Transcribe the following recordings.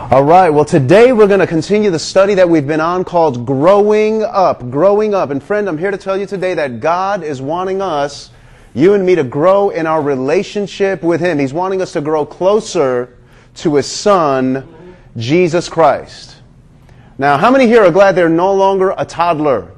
All right, well, today we're going to continue the study that we've been on called Growing Up. Growing Up. And friend, I'm here to tell you today that God is wanting us, you and me, to grow in our relationship with Him. He's wanting us to grow closer to His Son, Jesus Christ. Now, how many here are glad they're no longer a toddler?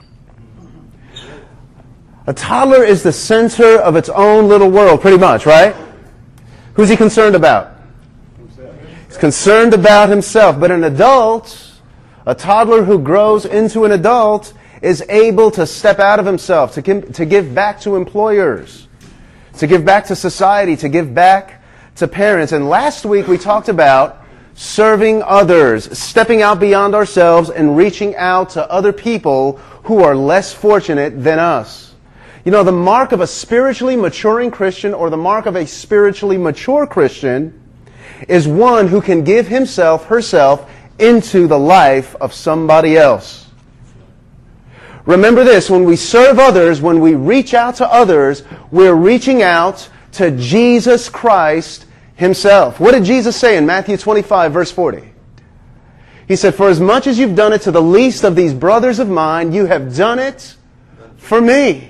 A toddler is the center of its own little world, pretty much, right? Who's he concerned about? He's concerned about himself. But an adult, a toddler who grows into an adult, is able to step out of himself, to give back to employers, to give back to society, to give back to parents. And last week we talked about serving others, stepping out beyond ourselves and reaching out to other people who are less fortunate than us. You know, the mark of a spiritually maturing Christian, or the mark of a spiritually mature Christian, is one who can give himself, herself, into the life of somebody else. Remember this, when we serve others, when we reach out to others, we're reaching out to Jesus Christ Himself. What did Jesus say in Matthew 25, verse 40? He said, "For as much as you've done it to the least of these brothers of mine, you have done it for me."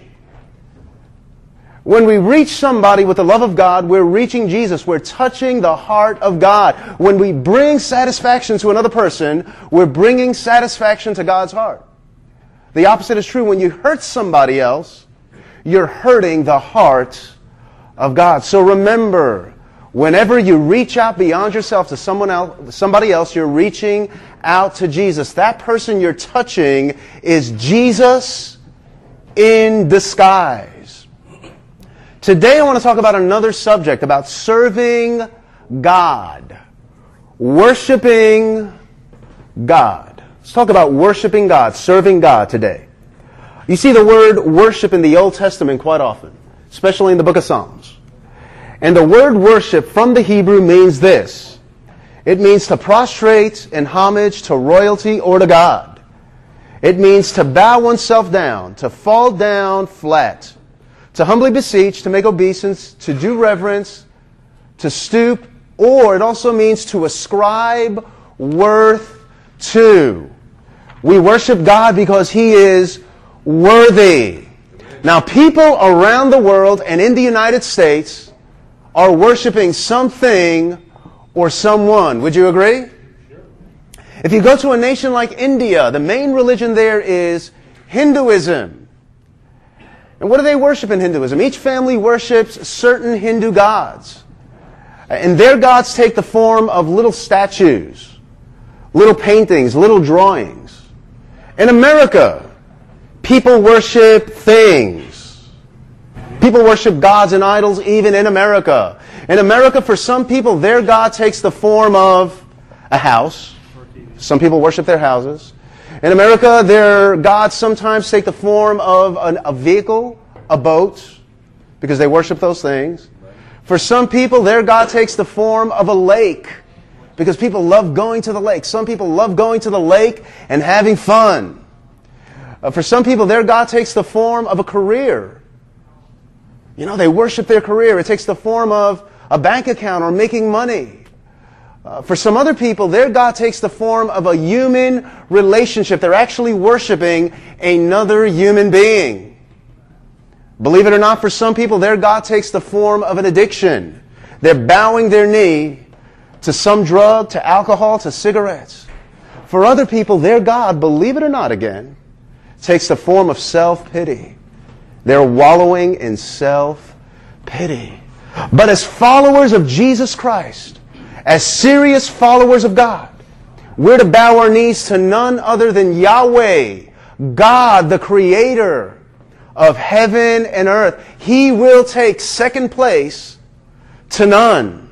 When we reach somebody with the love of God, we're reaching Jesus. We're touching the heart of God. When we bring satisfaction to another person, we're bringing satisfaction to God's heart. The opposite is true. When you hurt somebody else, you're hurting the heart of God. So remember, whenever you reach out beyond yourself to somebody else, you're reaching out to Jesus. That person you're touching is Jesus in disguise. Today I want to talk about another subject, about serving God. Worshiping God. Let's talk about worshiping God, serving God today. You see the word worship in the Old Testament quite often, especially in the book of Psalms. And the word worship from the Hebrew means this. It means to prostrate in homage to royalty or to God. It means to bow oneself down, to fall down flat, to humbly beseech, to make obeisance, to do reverence, to stoop, or it also means to ascribe worth to. We worship God because He is worthy. Now, people around the world and in the United States are worshiping something or someone. Would you agree? If you go to a nation like India, the main religion there is Hinduism. And what do they worship in Hinduism? Each family worships certain Hindu gods. And their gods take the form of little statues, little paintings, little drawings. In America, people worship things. People worship gods and idols even in America. In America, for some people, their God takes the form of a house. Some people worship their houses. In America, their gods sometimes take the form of a vehicle, a boat, because they worship those things. For some people, their God takes the form of a lake, because people love going to the lake. Some people love going to the lake and having fun. For some people, their God takes the form of a career. You know, they worship their career. It takes the form of a bank account or making money. For some other people, their God takes the form of a human relationship. They're actually worshiping another human being. Believe it or not, for some people, their God takes the form of an addiction. They're bowing their knee to some drug, to alcohol, to cigarettes. For other people, their God, believe it or not again, takes the form of self-pity. They're wallowing in self-pity. But as followers of Jesus Christ, as serious followers of God, we're to bow our knees to none other than Yahweh, God, the Creator of heaven and earth. He will take second place to none.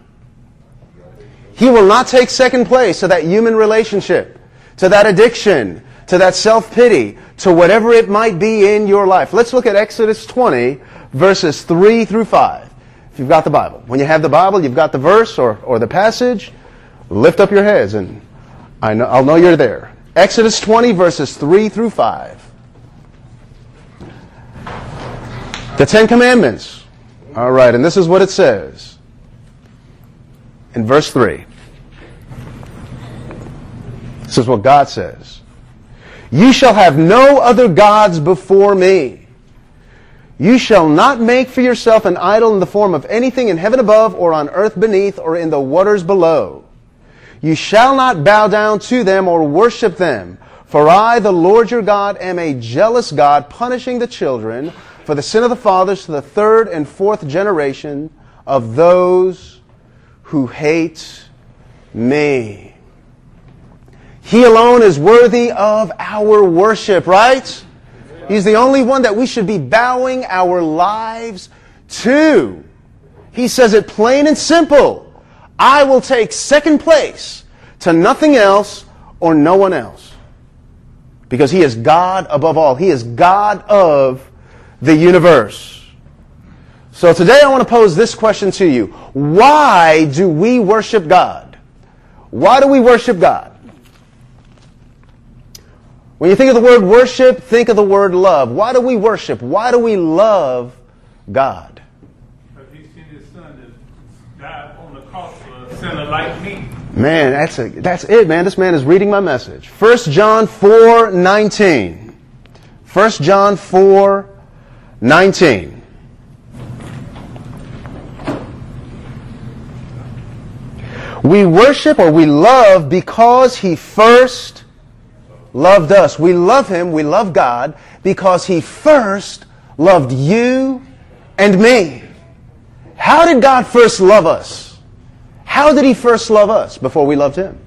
He will not take second place to that human relationship, to that addiction, to that self-pity, to whatever it might be in your life. Let's look at Exodus 20, verses 3 through 5. If you've got the Bible. When you have the Bible, you've got the verse or the passage, lift up your heads and I'll know you're there. Exodus 20, verses 3 through 5. The Ten Commandments. All right, and this is what it says in verse 3. This is what God says. You shall have no other gods before me. You shall not make for yourself an idol in the form of anything in heaven above or on earth beneath or in the waters below. You shall not bow down to them or worship them. For I, the Lord your God, am a jealous God, punishing the children for the sin of the fathers to the third and fourth generation of those who hate me. He alone is worthy of our worship, right? He's the only one that we should be bowing our lives to. He says it plain and simple. I will take second place to nothing else or no one else. Because He is God above all. He is God of the universe. So today I want to pose this question to you. Why do we worship God? Why do we worship God? When you think of the word worship, think of the word love. Why do we worship? Why do we love God? Because He sent His Son to die on the cross for a sinner like me. Man, that's it, man. This man is reading my message. 1 John 4:19. 1 John 4:19. We worship or we love because He first loved us. We love Him, we love God, because He first loved you and me. How did God first love us? How did He first love us before we loved Him?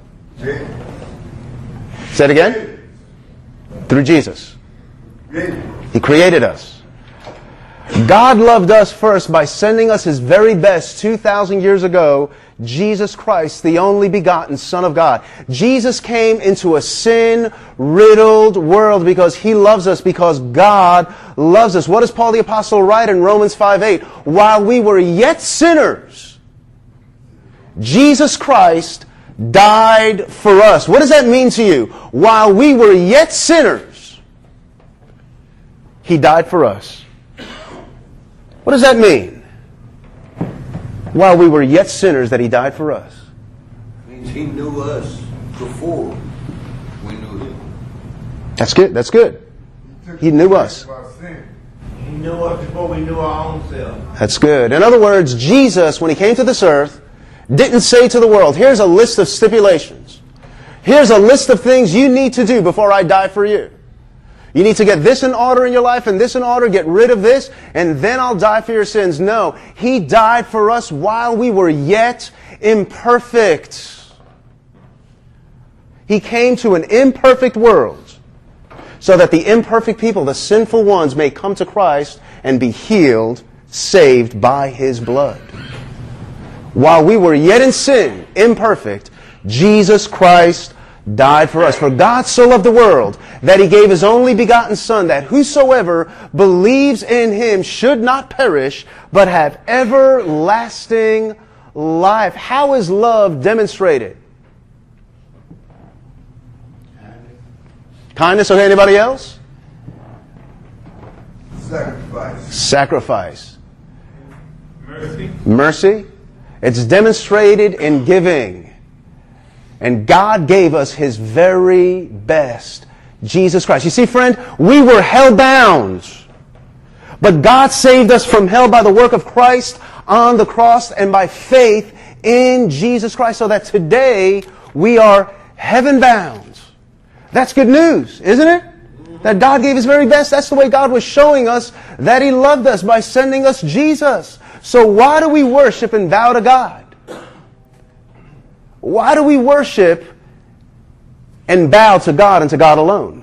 Say it again. Through Jesus. He created us. God loved us first by sending us His very best 2,000 years ago, Jesus Christ, the only begotten Son of God. Jesus came into a sin-riddled world because He loves us, because God loves us. What does Paul the Apostle write in Romans 5:8? While we were yet sinners, Jesus Christ died for us. What does that mean to you? While we were yet sinners, He died for us. What does that mean? While we were yet sinners, that He died for us. It means He knew us before we knew Him. That's good. That's good. He knew us. He knew us before we knew our own self. That's good. In other words, Jesus, when He came to this earth, didn't say to the world, here's a list of stipulations. Here's a list of things you need to do before I die for you. You need to get this in order in your life and this in order, get rid of this, and then I'll die for your sins. No, He died for us while we were yet imperfect. He came to an imperfect world so that the imperfect people, the sinful ones, may come to Christ and be healed, saved by His blood. While we were yet in sin, imperfect, Jesus Christ died for us. For God so loved the world that He gave His only begotten Son, that whosoever believes in Him should not perish, but have everlasting life. How is love demonstrated? Kindness. Okay, anybody else? Sacrifice. Sacrifice. Mercy. Mercy. It's demonstrated in giving. And God gave us His very best, Jesus Christ. You see, friend, we were hell-bound. But God saved us from hell by the work of Christ on the cross and by faith in Jesus Christ, so that today we are heaven-bound. That's good news, isn't it? That God gave His very best. That's the way God was showing us that He loved us, by sending us Jesus. So why do we worship and bow to God? Why do we worship and bow to God and to God alone?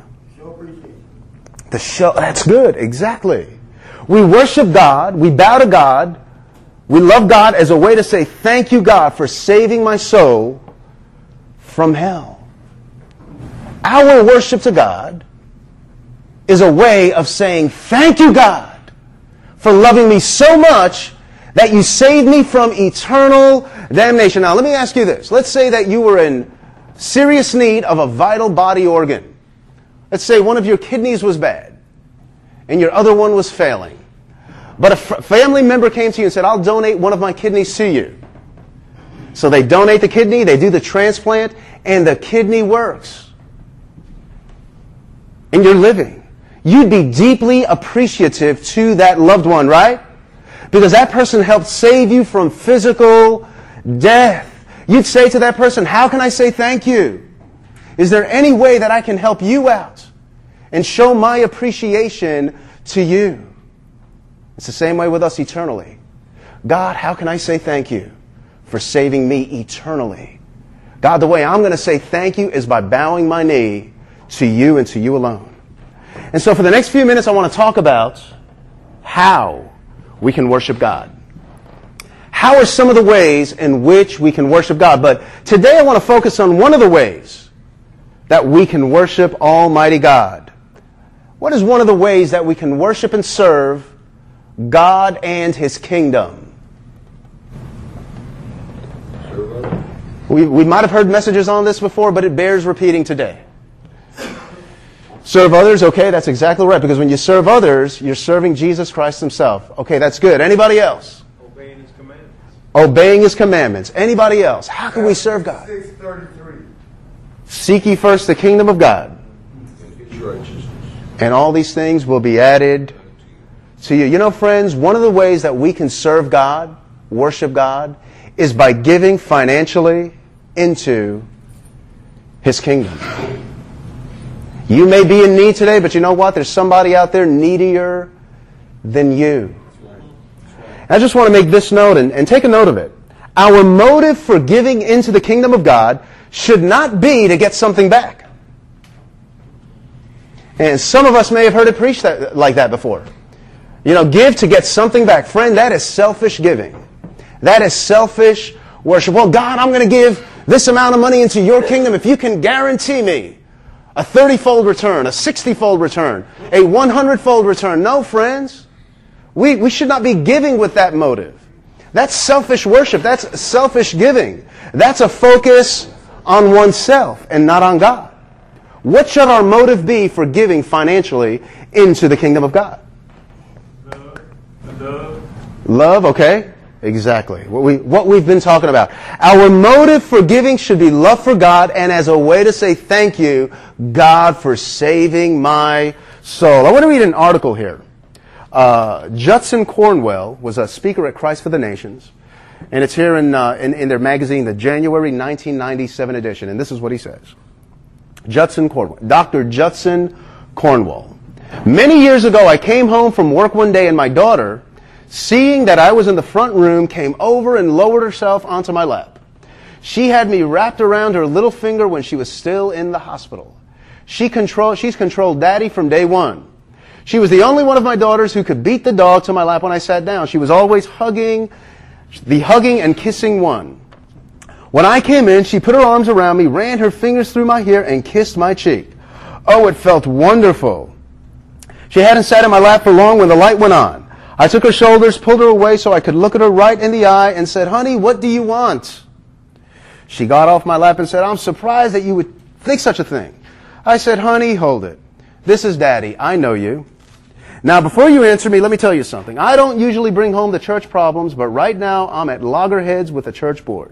That's good, exactly. We worship God, we bow to God, we love God as a way to say, thank you, God, for saving my soul from hell. Our worship to God is a way of saying, thank you, God, for loving me so much that you saved me from eternal damnation. Now, let me ask you this. Let's say that you were in serious need of a vital body organ. Let's say one of your kidneys was bad and your other one was failing. But a family member came to you and said, I'll donate one of my kidneys to you. So they donate the kidney, they do the transplant, and the kidney works. And you're living. You'd be deeply appreciative to that loved one, right? Because that person helped save you from physical death. You'd say to that person, how can I say thank you? Is there any way that I can help you out and show my appreciation to you? It's the same way with us eternally. God, how can I say thank you for saving me eternally? God, the way I'm going to say thank you is by bowing my knee to you and to you alone. And so for the next few minutes, I want to talk about how we can worship God. How are some of the ways in which we can worship God? But today I want to focus on one of the ways that we can worship Almighty God. What is one of the ways that we can worship and serve God and His kingdom? We might have heard messages on this before, but it bears repeating today. Serve others, okay, that's exactly right. Because when you serve others, you're serving Jesus Christ Himself. Okay, that's good. Anybody else? Obeying His commandments. Obeying His commandments. Anybody else? How can we serve God? 6:33. Seek ye first the kingdom of God, And His righteousness. and all these things will be added to you. You know, friends, one of the ways that we can serve God, worship God, is by giving financially into His kingdom. You may be in need today, but you know what? There's somebody out there needier than you. I just want to make this note and take a note of it. Our motive for giving into the kingdom of God should not be to get something back. And some of us may have heard it preached like that before. You know, give to get something back. Friend, that is selfish giving. That is selfish worship. Well, God, I'm going to give this amount of money into your kingdom if you can guarantee me a 30-fold return, a 60-fold return, a 100-fold return. No, friends. We should not be giving with that motive. That's selfish worship. That's selfish giving. That's a focus on oneself and not on God. What should our motive be for giving financially into the kingdom of God? Love. Love, okay. Exactly. What we've been talking about. Our motive for giving should be love for God and as a way to say thank you, God, for saving my soul. I want to read an article here. Judson Cornwell was a speaker at Christ for the Nations, and it's here in their magazine, the January 1997 edition, and this is what he says. Judson Cornwell, Dr. Judson Cornwell. Many years ago, I came home from work one day, and my daughter, seeing that I was in the front room, came over and lowered herself onto my lap. She had me wrapped around her little finger when she was still in the hospital. She's controlled Daddy from day one. She was the only one of my daughters who could beat the dog to my lap when I sat down. She was always hugging and kissing one. When I came in, she put her arms around me, ran her fingers through my hair, and kissed my cheek. Oh, it felt wonderful. She hadn't sat in my lap for long when the light went on. I took her shoulders, pulled her away so I could look at her right in the eye, and said, "Honey, what do you want?" She got off my lap and said, "I'm surprised that you would think such a thing." I said, "Honey, hold it. This is Daddy. I know you. Now, before you answer me, let me tell you something. I don't usually bring home the church problems, but right now I'm at loggerheads with the church board.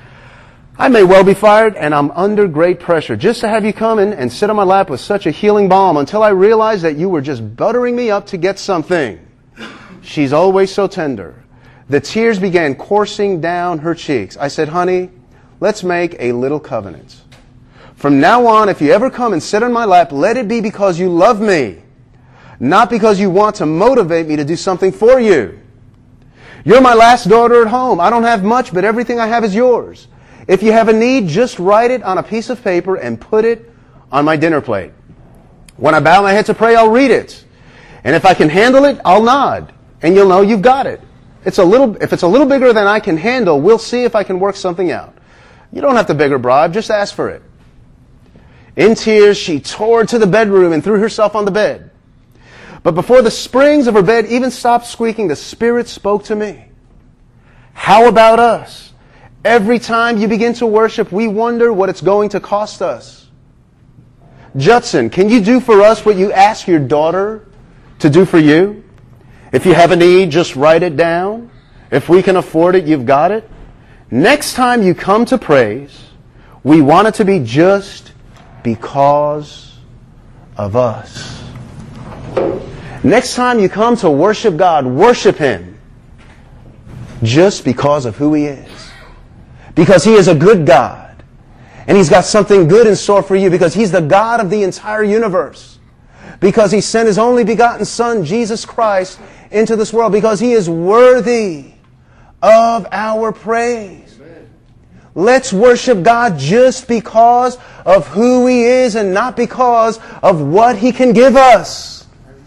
I may well be fired, and I'm under great pressure. Just to have you come in and sit on my lap was such a healing balm until I realized that you were just buttering me up to get something." She's always so tender. The tears began coursing down her cheeks. I said, "Honey, let's make a little covenant. From now on, if you ever come and sit on my lap, let it be because you love me, not because you want to motivate me to do something for you. You're my last daughter at home. I don't have much, but everything I have is yours. If you have a need, just write it on a piece of paper and put it on my dinner plate. When I bow my head to pray, I'll read it. And if I can handle it, I'll nod. And you'll know you've got it. If it's a little bigger than I can handle, we'll see if I can work something out. You don't have to beg or bribe, just ask for it." In tears, she tore to the bedroom and threw herself on the bed. But before the springs of her bed even stopped squeaking, the Spirit spoke to me. How about us? Every time you begin to worship, we wonder what it's going to cost us. Judson, can you do for us what you ask your daughter to do for you? If you have a need, just write it down. If we can afford it, you've got it. Next time you come to praise, we want it to be just because of us. Next time you come to worship God, worship Him just because of who He is. Because He is a good God. And He's got something good in store for you because He's the God of the entire universe. Because He sent His only begotten Son, Jesus Christ, into this world. Because He is worthy of our praise. Amen. Let's worship God just because of who He is and not because of what He can give us.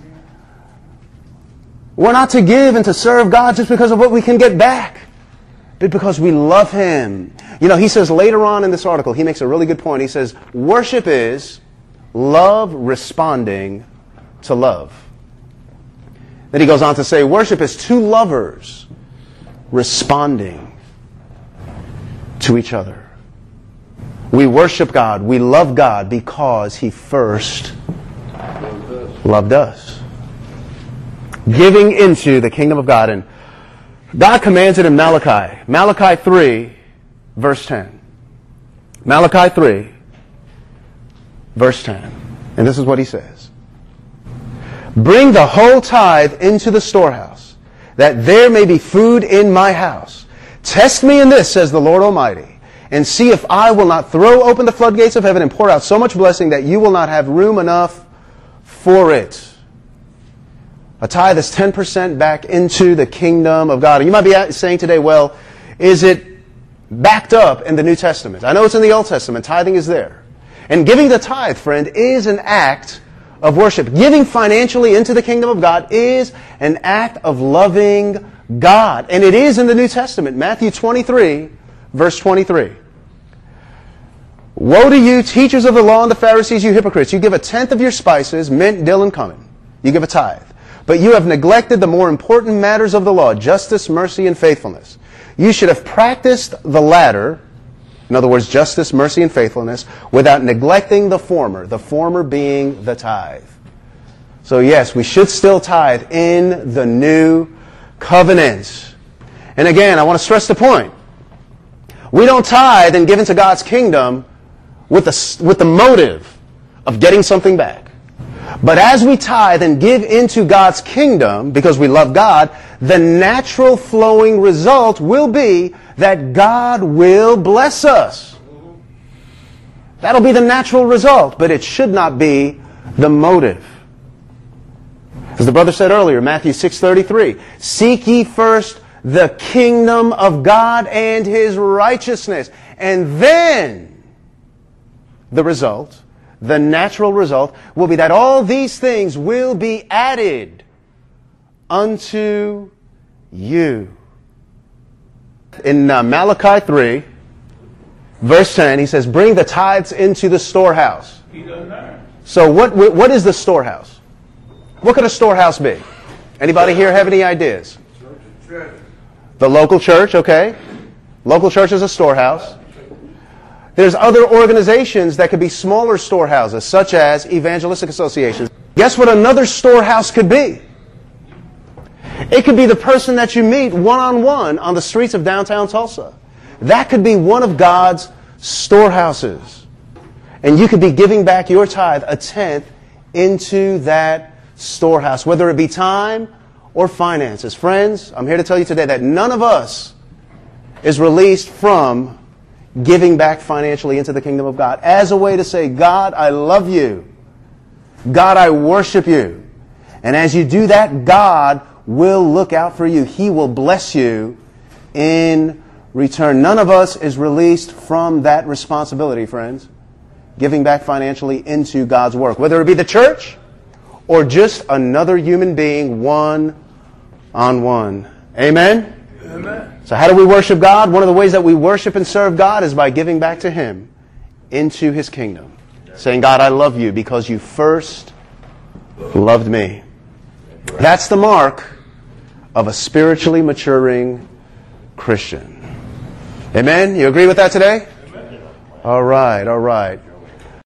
We're not to give and to serve God just because of what we can get back, but because we love Him. You know, he says later on in this article, he makes a really good point. He says, worship is love responding to love. Then he goes on to say, worship is two lovers responding to each other. We worship God, we love God because He first loved us. Giving into the kingdom of God. And God commands it in Malachi. Malachi 3, verse 10. Malachi 3, verse 10. And this is what He says. Bring the whole tithe into the storehouse, that there may be food in my house. Test me in this, says the Lord Almighty, and see if I will not throw open the floodgates of heaven and pour out so much blessing that you will not have room enough for it. A tithe is 10% back into the kingdom of God. And you might be saying today, well, is it backed up in the New Testament? I know it's in the Old Testament. Tithing is there. And giving the tithe, friend, is an act of worship. Giving financially into the kingdom of God is an act of loving God. And it is in the New Testament. Matthew 23, verse 23. Woe to you, teachers of the law and the Pharisees, you hypocrites! You give a tenth of your spices, mint, dill, and cumin. You give a tithe. But you have neglected the more important matters of the law, justice, mercy, and faithfulness. You should have practiced the latter, in other words, justice, mercy, and faithfulness, without neglecting the former being the tithe. So yes, we should still tithe in the new covenant. And again, I want to stress the point. We don't tithe and give into God's kingdom with the motive of getting something back. But as we tithe and give into God's kingdom, because we love God, the natural flowing result will be that God will bless us. That'll be the natural result, but it should not be the motive. As the brother said earlier, Matthew 6:33, seek ye first the kingdom of God and His righteousness, and then the result, the natural result, will be that all these things will be added unto you. In Malachi 3, verse 10, he says, bring the tithes into the storehouse. So what is the storehouse? What could a storehouse be? Anybody here have any ideas? The local church, okay. Local church is a storehouse. There's other organizations that could be smaller storehouses, such as evangelistic associations. Guess what another storehouse could be? It could be the person that you meet one-on-one on the streets of downtown Tulsa. That could be one of God's storehouses. And you could be giving back your tithe, a tenth, into that storehouse, whether it be time or finances. Friends, I'm here to tell you today that none of us is released from giving back financially into the kingdom of God as a way to say, God, I love you. God, I worship you. And as you do that, God will look out for you. He will bless you in return. None of us is released from that responsibility, friends. Giving back financially into God's work, whether it be the church or just another human being one-on-one. Amen? Amen. So how do we worship God? One of the ways that we worship and serve God is by giving back to Him into His kingdom. Saying, God, I love you because you first loved me. That's the mark of a spiritually maturing Christian. Amen? You agree with that today? Amen. All right, all right.